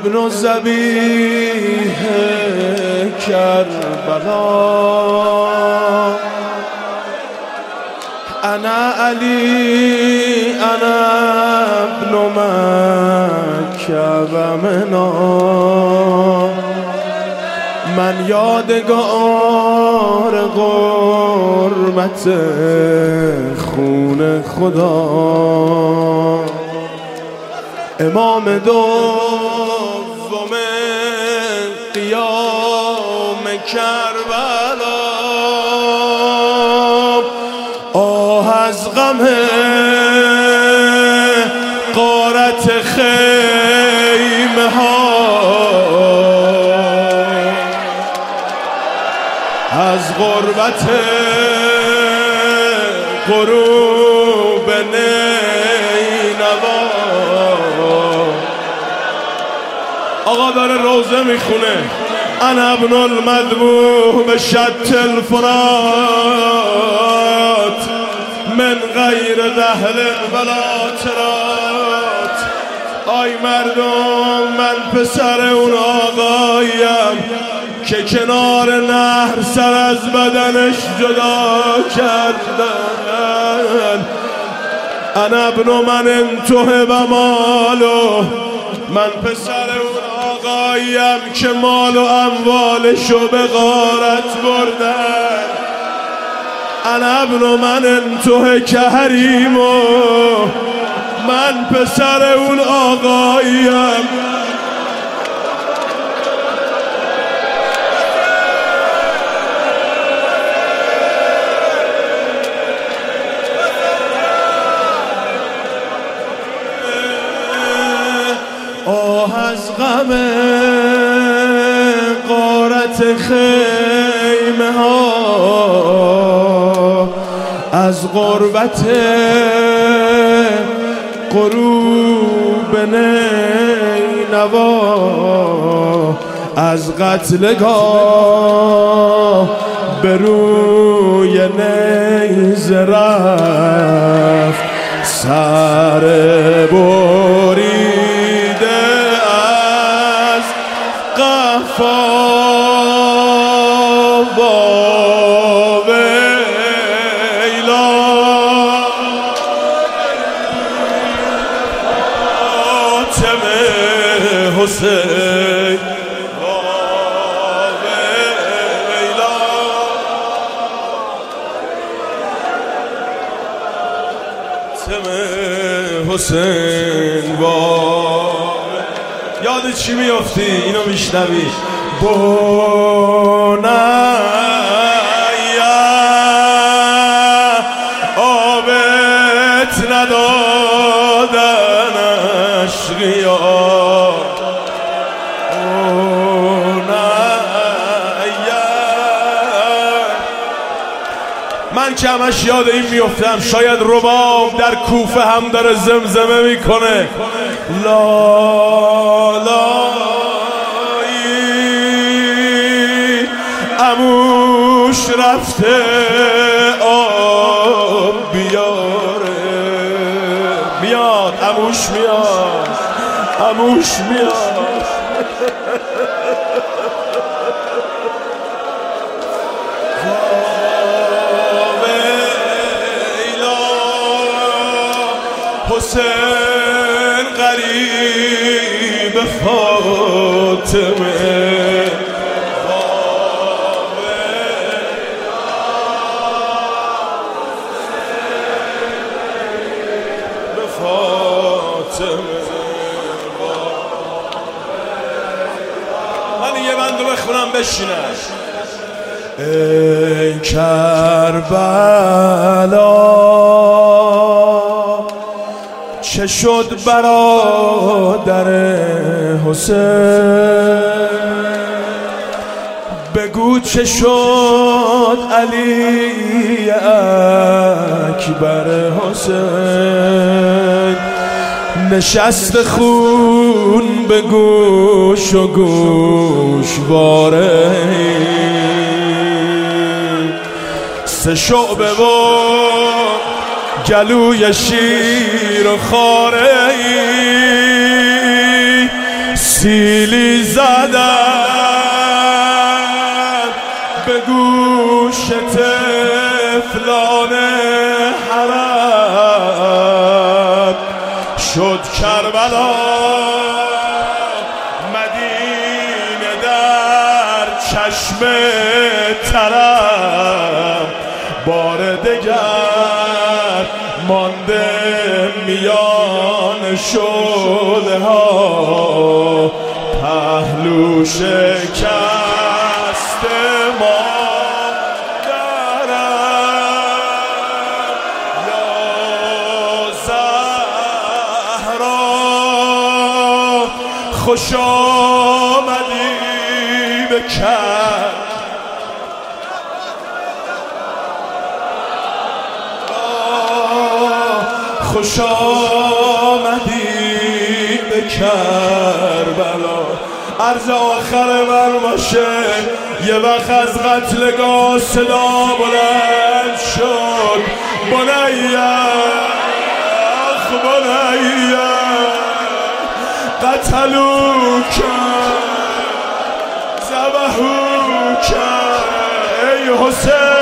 ابن ذبیح کربلا انا علی انا ابن مکه و منا من یادگار غربت خون خدا امام دوم قیام کربلا آه از غم غارت خیمه ها از غربت غروب نینوا آقا داره روزه میخونه انا ابن المذبوح به شط الفرات من غیر دهل ولا ترات آی مردم من پسر اون آقایم که کنار نهر سر از بدنش جدا کردن انا ابن من انتهب مالو من پسر اون آقایم که مال و اموالشو به غارت بردن انا ابن من انتهه که حریمو من پسر اون آقایم آه از غم غارت خیمه ها از غربت غروب نینوا از قتلگاه به روی نیزه رفت سر بریده از قفا با ویلا فاطم حسین با ویلا فاطم حسین با یاد چی میافتی؟ اینو میشنوی بونیا آبت ندادن اشقیا من که همش یاد این میفتم شاید رباب در کوفه هم داره زمزمه میکنه لالایی عموش رفته آب بیاره میاد عموش میاد عموش میاد حسین غریب فاطمه به فاطمه من یه بند رو بخونم بشینم ای کربلا چه شد برادر حسین بگو چه شد علی اکبر حسین نشست خون به گوش و گوشواره سه شعبه و گلوی شیر و خاره سیلی زدن به گوش طفلان حرم، شد کربلا مدینه در چشم ترم، بار دگر مانده میان شعله ها، پهلو شکست مادرم. یا زهرا خوش آمدی به کرب، خوش آمدی به کربلا. عرض آخر من باشه یه وقت از قتلگاه صدا بلند شد، بنیه اخ بنیه قتلوک ذبحوک ای حسین.